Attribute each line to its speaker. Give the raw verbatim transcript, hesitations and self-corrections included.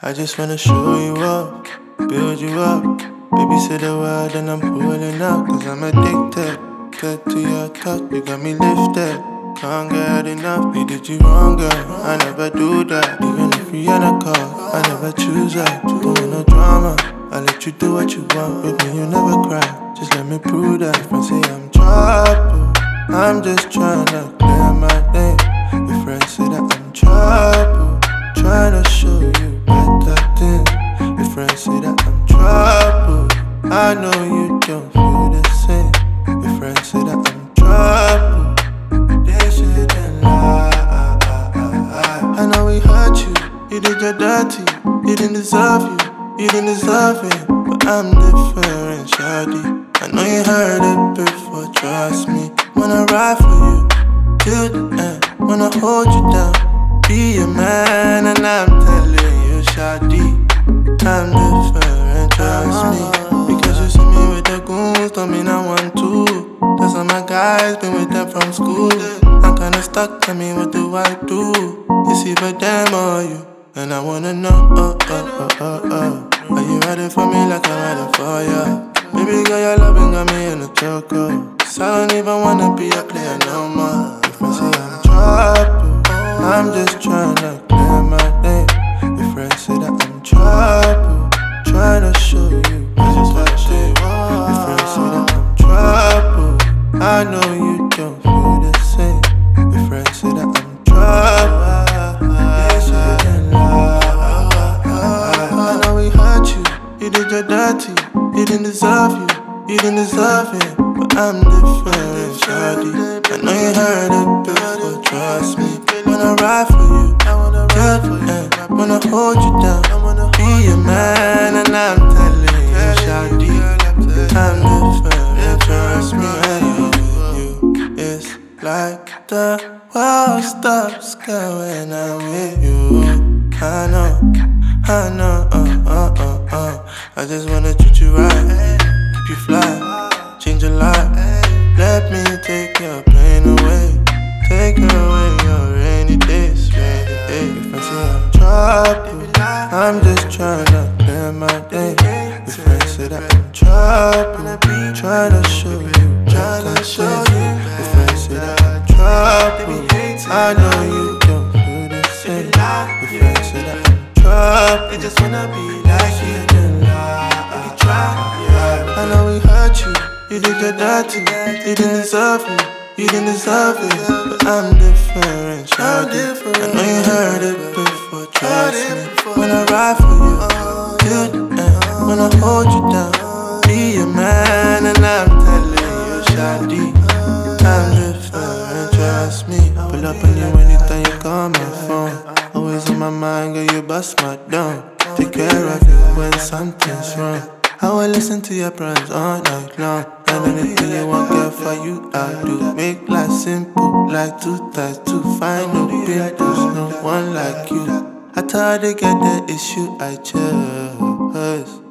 Speaker 1: I just wanna show you up, build you up. Baby, say the word and I'm pulling up. Cause I'm addicted, get to your touch, you got me lifted. Can't get enough, we did you wrong, girl. I never do that, even if we had a call. I never choose that, doing no drama. I let you do what you want with me, you never cry. Just let me prove that. If I say I'm trouble, I'm just trying to clear my name. Your friends say that I'm trouble, trying to show you better things. Your friends say that I'm trouble, I know you don't feel the same. Your friends say that I'm trouble, they shouldn't lie. I know we hurt you, you did your dirty. You didn't deserve you, you didn't deserve it. But I'm different, shawty. I know you heard it before, trust me. Wanna ride for you till the end, wanna hold you down, be a man. And I'm telling you, shawty, I'm different, trust me. Because you see me with the goons, don't mean I want to. That's all my guys, been with them from school. I'm kinda stuck, tell me what do I do? It's either them or you, and I wanna know, oh, oh, oh, oh, oh. Are you ready for me like I'm ready for ya? Baby girl, your loving got me in a choco. Cause I don't even wanna be a player no more. If I say I'm trouble, I'm just trying to clear my name. Your friends say that I'm trouble, trying to show you better things. Your friends say that I'm trouble, I know you don't feel the same. Your friends say that I'm trouble, they shouldn't lie. I know we hurt you, you did your dirty. You didn't deserve you, you didn't deserve it. But I'm different, shawty. I know you heard it before, trust me. Wanna ride for you till the end, wanna hold you down, be a man. And I'm telling you, shawty, I'm different, trust me. And you, it's like the world stops, girl, when I'm with you. I know, I know, uh, uh, uh, uh. I just wanna treat you right, keep you fly, change your life. Let me take your pain away, take away your rainy days, baby. If I say I'm trouble, I'm just trying to clear my day. Your friends say that I'm trouble, trying to show you, trying to show you. Your friends say that I'm trouble, I know you don't feel the same. Your friends say that I'm trouble, they just wanna be like you. I know we hurt you, you did your dirty. You didn't deserve you, you didn't deserve it. But I'm different, shawty. I know you heard it before, trust me. Wanna ride for you till the end, wanna hold you down, be a man. And I'm telling you, shawty, I'm different, trust me. Pull up on you anytime you call my phone. Always on my mind, girl, you bust my dome. Take care of you when something's wrong. I will listen to your prayers all night long. And anything you want, girl, for you I do. Make life simple, like two ties to find no pimples, no one like you. I thought they get the issue I chose.